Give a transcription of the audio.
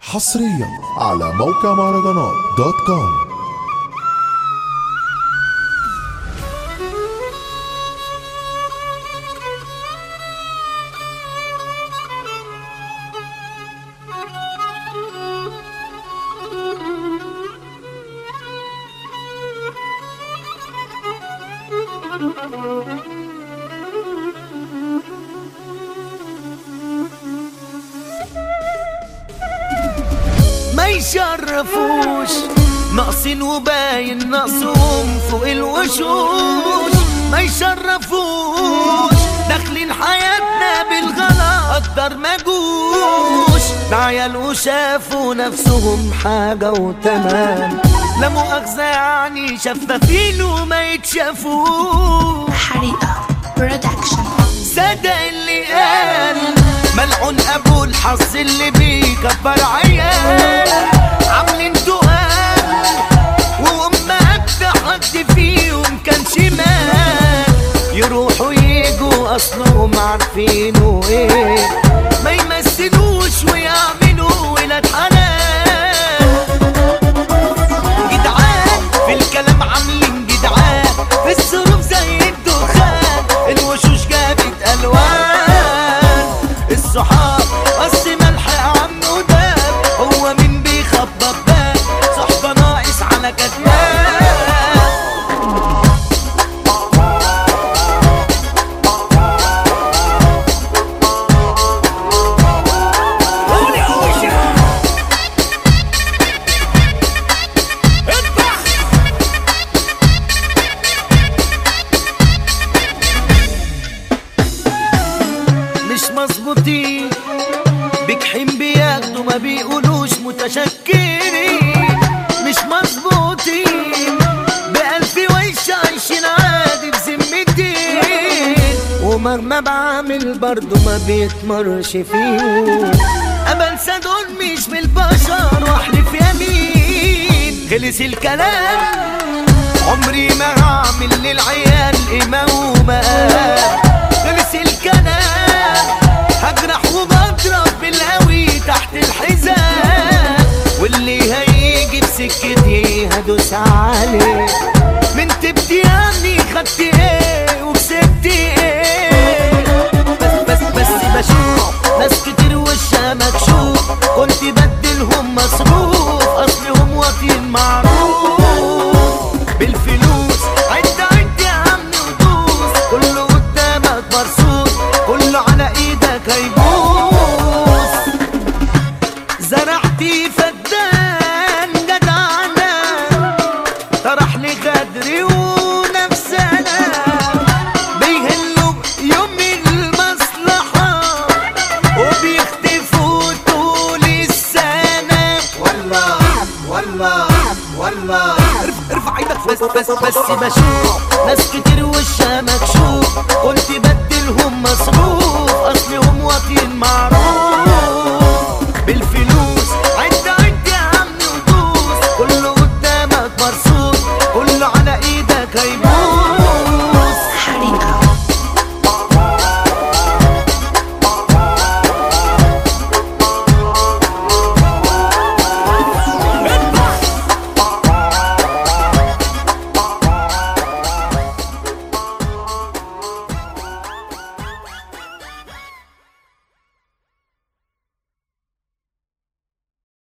حصريا على موقع مهرجانات دوت كوم. ما يشرفوش ناقصين وباين ناقصهم فوق الوشوش. ما يشرفوش داخلين حياتنا بالغلط قدر ما جوش. عيال وشافوا نفسهم حاجة وتمام، لا مؤاخذة يعني شفافين وما يتشافوش. حريقة برودكشن. صدق اللي قال ملعون ابو الحظ اللي بيكبر عيال. عاملين تقال وامهات حد فيهم كان شمال، يروحوا يجوا اصلهم عارفينه ايه. ما يمثلوش ويعملوا ولاد حلال. جدعان في الكلام عاملين جدعان، في الظروف زي الدخان. الوشوش جابت الوان، الصحاب قص ملح يا عم وداب. هو مين بيخبط باب؟ صحبة ناقص على كداب. مش مظبوطين بجحيم بياخدوا ما بيقولوش متشكرين. مش مظبوطين بألف وش عايشين عادي بذمتين، ومهما بعمل برضو ما بيتمرش فيهم. أبنسى دول مش من البشر واحلف يمين. خلص الكلام عمري ما هعمل للعيال قيمة ومقام. خلص الكلام هجرح وبضرب بالقوي تحت الحزام، واللي هيجي بسكتي هدوس عليه. من تبتي يعني خدت ايه وكسبت ايه؟ بس بشوف ناس كتير وشها مكشوف، كنت بدلهم مصروف اصلهم واطيين معروف. بالفلوس عد يا عم ودوس، كله قدامك مرصوص، كله على ايدك هيبوس. زرعتي فدان جدعنا طرح لي غدري ونفسنا، بيهلوا يوم المصلحة وبيختفوا طول السنة. والله ارفع ايدك بس بشوف ناس كتير وشها مكشوف، كنت بدلهم مصروف اصلهم واطيين معروف.